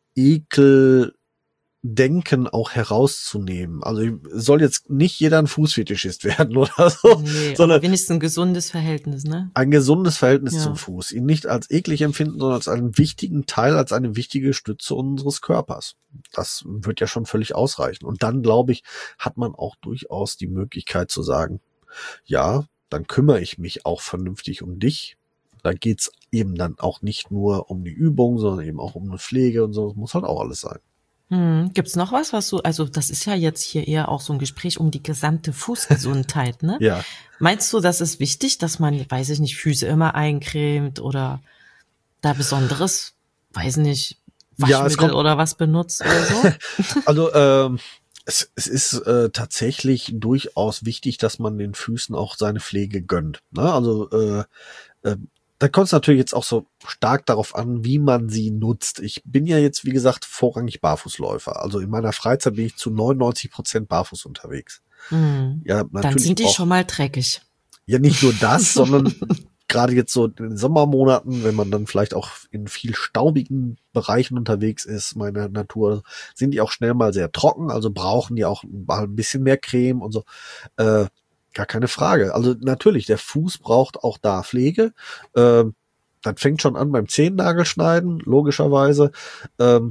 Ekeldenken auch herauszunehmen. Also soll jetzt nicht jeder ein Fußfetischist werden oder so, Nee, sondern aber wenigstens ein gesundes Verhältnis, ne? ein gesundes Verhältnis Ja. zum Fuß. Ihn nicht als eklig empfinden, sondern als einen wichtigen Teil, als eine wichtige Stütze unseres Körpers. Das wird ja schon völlig ausreichen. Und dann, glaube ich, hat man auch durchaus die Möglichkeit zu sagen, ja, dann kümmere ich mich auch vernünftig um dich. Da geht's eben dann auch nicht nur um die Übung, sondern eben auch um eine Pflege und so. Das muss halt auch alles sein. Hm. Gibt's noch was, was du, also das ist ja jetzt hier eher auch so ein Gespräch um die gesamte Fußgesundheit, ne? Ja. Meinst du, das ist wichtig, dass man, weiß ich nicht, Füße immer eincremt oder da besonderes, weiß nicht, Ja, es Waschmittel kommt- oder was benutzt oder so? Also ähm, es, es ist äh, tatsächlich durchaus wichtig, dass man den Füßen auch seine Pflege gönnt. Ne? Also äh, äh, da kommt es natürlich jetzt auch so stark darauf an, wie man sie nutzt. Ich bin ja jetzt, wie gesagt, vorrangig Barfußläufer. Also in meiner Freizeit bin ich zu neunundneunzig Prozent barfuß unterwegs. Hm. Ja, Dann natürlich sind die auch, schon mal dreckig. ja nicht nur das, sondern gerade jetzt so in den Sommermonaten, wenn man dann vielleicht auch in viel staubigen Bereichen unterwegs ist, meine Natur, sind die auch schnell mal sehr trocken, also brauchen die auch mal ein bisschen mehr Creme und so. Äh, gar keine Frage. Also natürlich, der Fuß braucht auch da Pflege. Ähm, das fängt schon an beim Zehennagelschneiden, logischerweise. Ähm,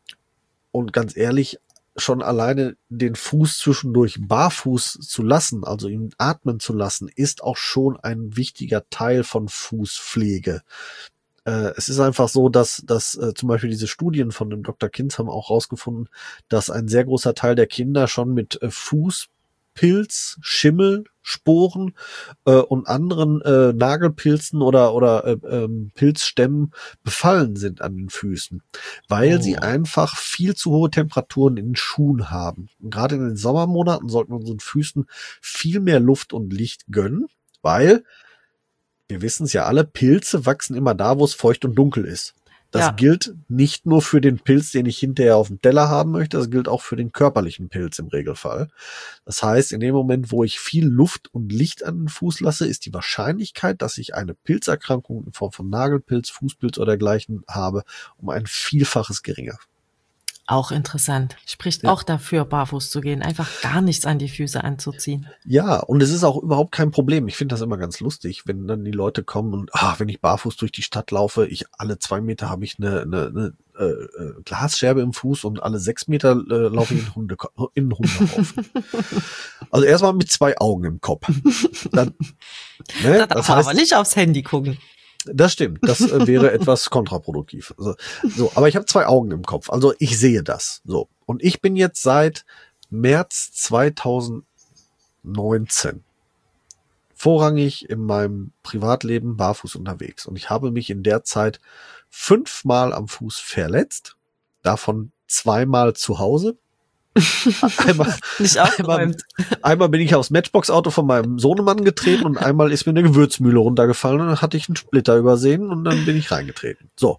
und ganz ehrlich, schon alleine den Fuß zwischendurch barfuß zu lassen, also ihn atmen zu lassen, ist auch schon ein wichtiger Teil von Fußpflege. Äh, es ist einfach so, dass, dass äh, zum Beispiel diese Studien von dem Doktor Kinz haben auch rausgefunden, dass ein sehr großer Teil der Kinder schon mit äh, Fußpilz, Schimmel, Sporen äh, und anderen äh, Nagelpilzen oder oder äh, ähm, Pilzstämmen befallen sind an den Füßen, weil Oh. sie einfach viel zu hohe Temperaturen in den Schuhen haben. Und gerade in den Sommermonaten sollten wir unseren Füßen viel mehr Luft und Licht gönnen, weil wir wissen es ja alle, Pilze wachsen immer da, wo es feucht und dunkel ist. Das Ja. gilt nicht nur für den Pilz, den ich hinterher auf dem Teller haben möchte, das gilt auch für den körperlichen Pilz im Regelfall. Das heißt, in dem Moment, wo ich viel Luft und Licht an den Fuß lasse, ist die Wahrscheinlichkeit, dass ich eine Pilzerkrankung in Form von Nagelpilz, Fußpilz oder dergleichen habe, um ein Vielfaches geringer. Auch interessant. Spricht Ja. auch dafür, barfuß zu gehen, einfach gar nichts an die Füße anzuziehen. Ja, und es ist auch überhaupt kein Problem. Ich finde das immer ganz lustig, wenn dann die Leute kommen und, ah, wenn ich barfuß durch die Stadt laufe, ich alle zwei Meter habe ich eine, eine, eine äh, äh, Glasscherbe im Fuß und alle sechs Meter äh, laufe ich in, Hunde, in einen Hundehaufen. Also erstmal mit zwei Augen im Kopf. Dann, ne, Da darf das man heißt, aber nicht aufs Handy gucken. das stimmt, das äh, wäre etwas kontraproduktiv. Also, so, aber ich habe zwei Augen im Kopf, also ich sehe das. So, und ich bin jetzt seit März zweitausendneunzehn vorrangig in meinem Privatleben barfuß unterwegs und ich habe mich in der Zeit fünfmal am Fuß verletzt, davon zweimal zu Hause. Einmal, Nicht einmal, aufgeräumt. einmal bin ich aufs Matchbox-Auto von meinem Sohnemann getreten und einmal ist mir eine Gewürzmühle runtergefallen und dann hatte ich einen Splitter übersehen und dann bin ich reingetreten. So.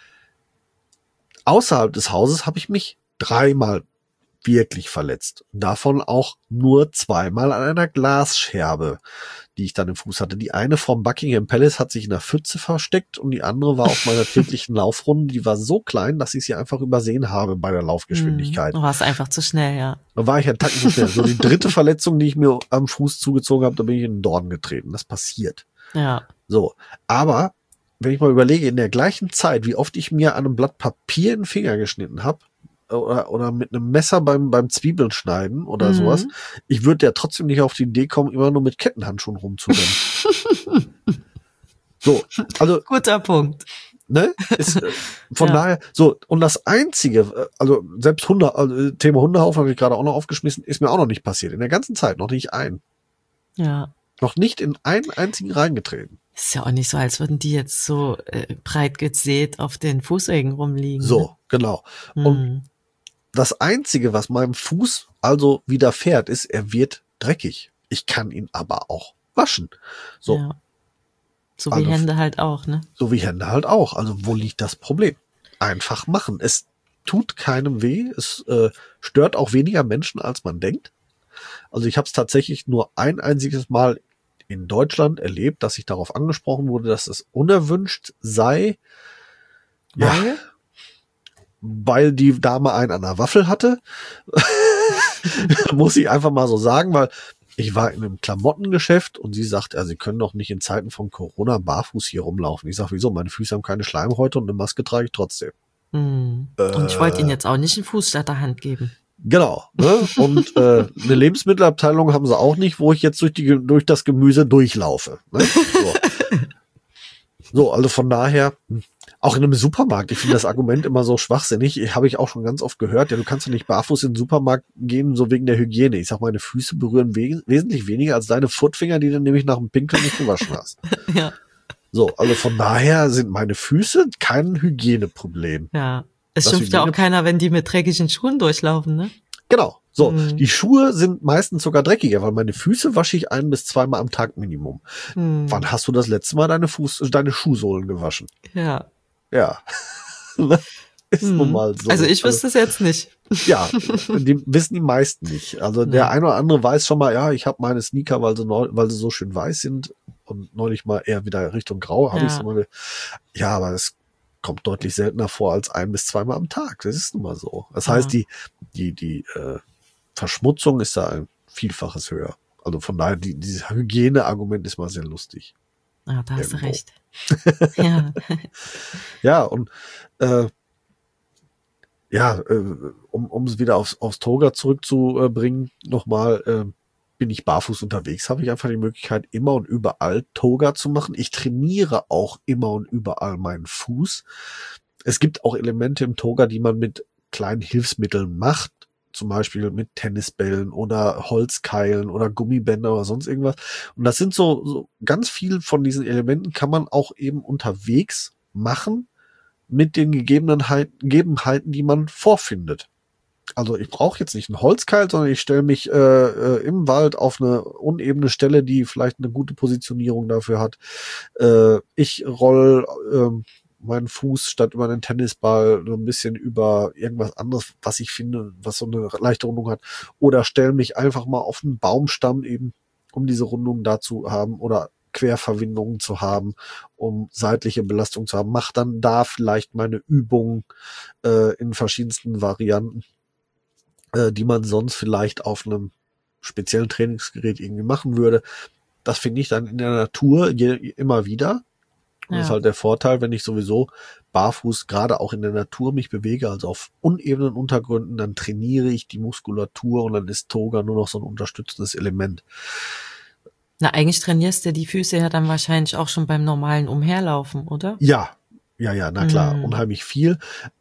Außerhalb des Hauses habe ich mich dreimal wirklich verletzt. Davon auch nur zweimal an einer Glasscherbe, die ich dann im Fuß hatte. Die eine vom Buckingham Palace hat sich in der Pfütze versteckt und die andere war auf meiner täglichen Laufrunde. Die war so klein, dass ich sie einfach übersehen habe bei der Laufgeschwindigkeit. Du warst einfach zu schnell, ja. Da war ich ein Tacken zu schnell. So die dritte Verletzung, die ich mir am Fuß zugezogen habe, da bin ich in den Dorn getreten. Das passiert. Ja. So, aber wenn ich mal überlege, in der gleichen Zeit, wie oft ich mir an einem Blatt Papier in den Finger geschnitten habe, oder, oder mit einem Messer beim, beim Zwiebeln schneiden oder Mhm. sowas, ich würde ja trotzdem nicht auf die Idee kommen, immer nur mit Kettenhandschuhen rumzurennen. So, also, Guter Punkt. ne, ist, äh, von Ja. daher, so, und das Einzige, äh, also selbst Hunde, also, Thema Hundehaufen habe ich gerade auch noch aufgeschmissen, ist mir auch noch nicht passiert. In der ganzen Zeit noch nicht ein. Ja. Noch nicht in einen einzigen reingetreten. Ist ja auch nicht so, als würden die jetzt so äh, breit gesät auf den Fußwegen rumliegen. So, genau. Ne? Und Mhm. das Einzige, was meinem Fuß also widerfährt, ist, er wird dreckig. Ich kann ihn aber auch waschen. So, Ja. So wie Also- Hände halt auch, ne? so wie Hände halt auch. Also wo liegt das Problem? Einfach machen. Es tut keinem weh. Es äh, stört auch weniger Menschen, als man denkt. Also ich habe es tatsächlich nur ein einziges Mal in Deutschland erlebt, dass ich darauf angesprochen wurde, dass es unerwünscht sei. Ja, Weil? weil die Dame einen an der Waffel hatte. Muss ich einfach mal so sagen, weil ich war in einem Klamottengeschäft und sie sagt, ja, sie können doch nicht in Zeiten von Corona barfuß hier rumlaufen. Ich sage, wieso? Meine Füße haben keine Schleimhäute und eine Maske trage ich trotzdem. Mhm. Und ich wollte Ihnen jetzt auch nicht einen Fuß statt der Hand geben. Genau. Ne? Und äh, eine Lebensmittelabteilung haben sie auch nicht, wo ich jetzt durch, die, durch das Gemüse durchlaufe. Ne? So. So, also von daher, auch in einem Supermarkt, ich finde das Argument immer so schwachsinnig, habe ich auch schon ganz oft gehört, ja, du kannst ja nicht barfuß in den Supermarkt gehen, so wegen der Hygiene. Ich sag, meine Füße berühren we wesentlich weniger als deine Footfinger, die du nämlich nach dem Pinkeln nicht gewaschen hast. Ja. So, also von daher sind meine Füße kein Hygieneproblem. Ja. Es Das schimpft ja auch Hygiene- keiner, wenn die mit dreckigen Schuhen durchlaufen, ne? Genau. So, Mhm. die Schuhe sind meistens sogar dreckiger, weil meine Füße wasche ich ein bis zweimal am Tag Minimum. Hm. Wann hast du das letzte Mal deine Fuß, deine Schuhsohlen gewaschen? Ja. Ja. Ist Hm. nun mal so. Also ich wüsste es jetzt nicht. Ja, die wissen die meisten nicht. Also der Ja. eine oder andere weiß schon mal, ja, ich habe meine Sneaker, weil sie, neu, weil sie so schön weiß sind und neulich mal eher wieder Richtung Grau habe Ja. ich so mal. Ja, aber das kommt deutlich seltener vor als ein bis zweimal am Tag. Das ist nun mal so. Das Ja. heißt, die die die äh, Verschmutzung ist da ein Vielfaches höher. Also von daher, die, dieses Hygieneargument ist mal sehr lustig. Ah, da hast du Irgendwo. recht. Ja. Ja, und äh, ja, äh, um um es wieder aufs, aufs Toga zurückzubringen, nochmal, äh, bin ich barfuß unterwegs, habe ich einfach die Möglichkeit, immer und überall Toga zu machen. Ich trainiere auch immer und überall meinen Fuß. Es gibt auch Elemente im Toga, die man mit kleinen Hilfsmitteln macht, zum Beispiel mit Tennisbällen oder Holzkeilen oder Gummibänder oder sonst irgendwas. Und das sind so, so ganz viel von diesen Elementen kann man auch eben unterwegs machen mit den Gegebenheiten, Gegebenheiten, die man vorfindet. Also ich brauche jetzt nicht einen Holzkeil, sondern ich stelle mich äh, äh, im Wald auf eine unebene Stelle, die vielleicht eine gute Positionierung dafür hat. Äh, ich roll äh, meinen Fuß statt über einen Tennisball so ein bisschen über irgendwas anderes, was ich finde, was so eine leichte Rundung hat. Oder stelle mich einfach mal auf einen Baumstamm eben, um diese Rundung da zu haben. Oder Querverwindungen zu haben, um seitliche Belastung zu haben. Mach dann da vielleicht meine Übungen äh, in verschiedensten Varianten, äh, die man sonst vielleicht auf einem speziellen Trainingsgerät irgendwie machen würde. Das finde ich dann in der Natur je, immer wieder. Und ja. Das ist halt der Vorteil, wenn ich sowieso barfuß gerade auch in der Natur mich bewege, also auf unebenen Untergründen, dann trainiere ich die Muskulatur und dann ist Toga nur noch so ein unterstützendes Element. Na, eigentlich trainierst du die Füße ja dann wahrscheinlich auch schon beim normalen Umherlaufen, oder? Ja, ja, ja, na klar, mm. unheimlich viel.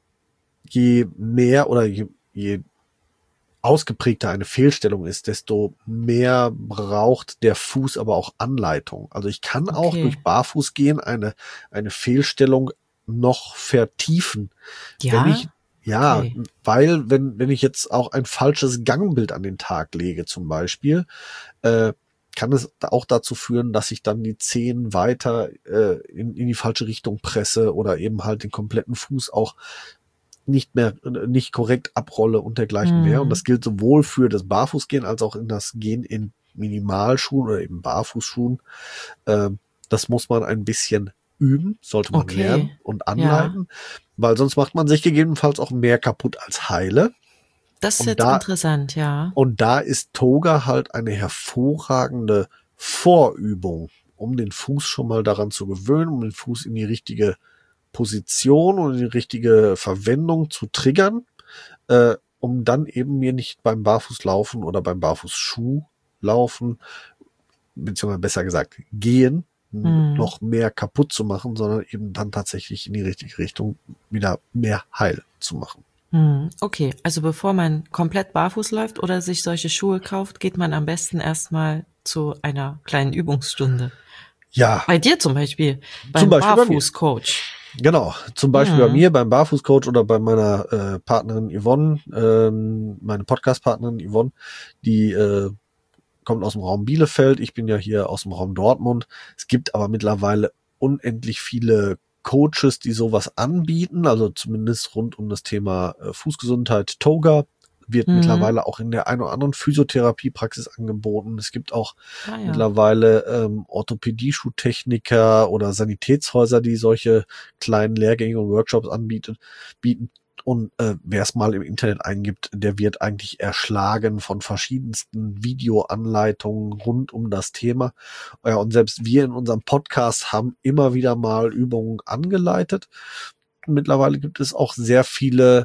Je mehr oder je, je ausgeprägter eine Fehlstellung ist, desto mehr braucht der Fuß aber auch Anleitung. Also ich kann okay. auch durch Barfußgehen eine, eine Fehlstellung noch vertiefen. Ja, wenn ich, ja, okay. weil wenn, wenn ich jetzt auch ein falsches Gangbild an den Tag lege zum Beispiel, äh, kann es auch dazu führen, dass ich dann die Zehen weiter äh, in, in die falsche Richtung presse oder eben halt den kompletten Fuß auch nicht mehr, nicht korrekt abrolle und dergleichen mehr. Mhm. Und das gilt sowohl für das Barfußgehen als auch in das Gehen in Minimalschuhen oder eben Barfußschuhen. Ähm, das muss man ein bisschen üben, sollte man okay. lernen und anleiten, ja. weil sonst macht man sich gegebenenfalls auch mehr kaputt als heile. Das ist und jetzt da, interessant, ja. Und da ist Toga halt eine hervorragende Vorübung, um den Fuß schon mal daran zu gewöhnen, um den Fuß in die richtige Position und die richtige Verwendung zu triggern, äh, um dann eben mir nicht beim Barfußlaufen oder beim Barfußschuh laufen, beziehungsweise besser gesagt gehen, hm. noch mehr kaputt zu machen, sondern eben dann tatsächlich in die richtige Richtung wieder mehr heil zu machen. Hm. Okay, also bevor man komplett barfuß läuft oder sich solche Schuhe kauft, geht man am besten erstmal zu einer kleinen Übungsstunde. Ja. Bei dir zum Beispiel, beim zum Beispiel Barfußcoach. Genau, zum Beispiel hm. bei mir, beim Barfußcoach oder bei meiner äh, Partnerin Yvonne, ähm, meine Podcast-Partnerin Yvonne, die äh, kommt aus dem Raum Bielefeld, ich bin ja hier aus dem Raum Dortmund. Es gibt aber mittlerweile unendlich viele Coaches, die sowas anbieten, also zumindest rund um das Thema äh, Fußgesundheit. Toga wird mhm. mittlerweile auch in der ein oder anderen Physiotherapiepraxis angeboten. Es gibt auch ah, ja. mittlerweile ähm, Orthopädie-Schuhtechniker oder Sanitätshäuser, die solche kleinen Lehrgänge und Workshops anbieten. bieten. Und äh, wer es mal im Internet eingibt, der wird eigentlich erschlagen von verschiedensten Videoanleitungen rund um das Thema. Ja, und selbst wir in unserem Podcast haben immer wieder mal Übungen angeleitet. Und mittlerweile gibt es auch sehr viele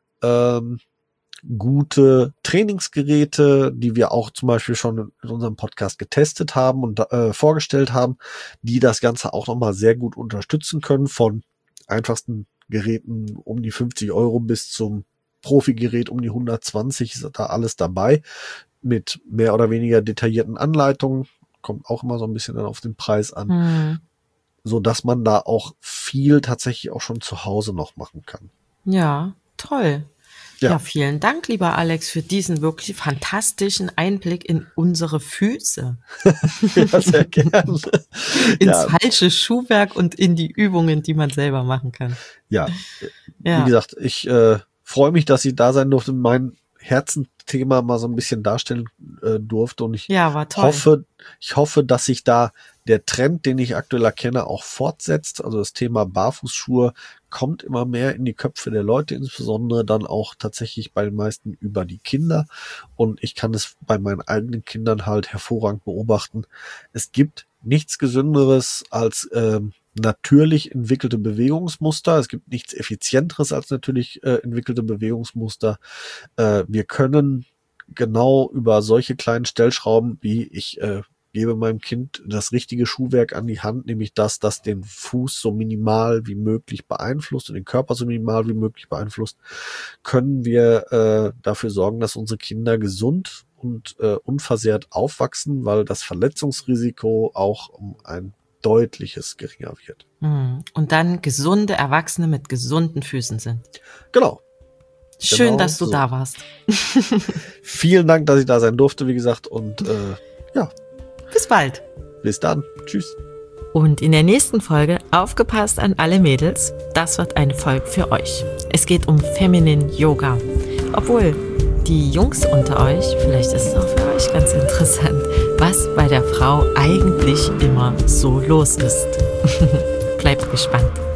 ähm, gute Trainingsgeräte, die wir auch zum Beispiel schon in unserem Podcast getestet haben und äh, vorgestellt haben, die das Ganze auch nochmal sehr gut unterstützen können, von einfachsten Geräten um die fünfzig Euro bis zum Profi-Gerät um die hundertzwanzig, ist da alles dabei, mit mehr oder weniger detaillierten Anleitungen, kommt auch immer so ein bisschen dann auf den Preis an, mhm. so dass man da auch viel tatsächlich auch schon zu Hause noch machen kann. Ja, toll. Ja. ja, vielen Dank, lieber Alex, für diesen wirklich fantastischen Einblick in unsere Füße. Ja, sehr gerne. Ins ja. falsche Schuhwerk und in die Übungen, die man selber machen kann. Ja, ja. wie gesagt, ich äh, freue mich, dass ich da sein durfte, mein Herzensthema mal so ein bisschen darstellen äh, durfte. Und ich ja, war toll. hoffe, ich hoffe, dass sich da der Trend, den ich aktuell erkenne, auch fortsetzt. Also das Thema Barfußschuhe kommt immer mehr in die Köpfe der Leute, insbesondere dann auch tatsächlich bei den meisten über die Kinder. Und ich kann es bei meinen eigenen Kindern halt hervorragend beobachten. Es gibt nichts Gesünderes als ähm, natürlich entwickelte Bewegungsmuster. Es gibt nichts Effizienteres als natürlich äh, entwickelte Bewegungsmuster. Äh, wir können genau über solche kleinen Stellschrauben, wie ich äh, gebe meinem Kind das richtige Schuhwerk an die Hand, nämlich das, das den Fuß so minimal wie möglich beeinflusst und den Körper so minimal wie möglich beeinflusst, können wir äh, dafür sorgen, dass unsere Kinder gesund und äh, unversehrt aufwachsen, weil das Verletzungsrisiko auch um ein deutliches geringer wird. Und dann gesunde Erwachsene mit gesunden Füßen sind. Genau. Schön, genau dass du so. da warst. Vielen Dank, dass ich da sein durfte, wie gesagt. Und äh, ja. Bis bald. Bis dann. Tschüss. Und in der nächsten Folge, aufgepasst an alle Mädels, das wird eine Folge für euch. Es geht um Feminine Yoga. Obwohl, die Jungs unter euch, vielleicht ist es auch für euch ganz interessant, was bei der Frau eigentlich immer so los ist. Bleibt gespannt.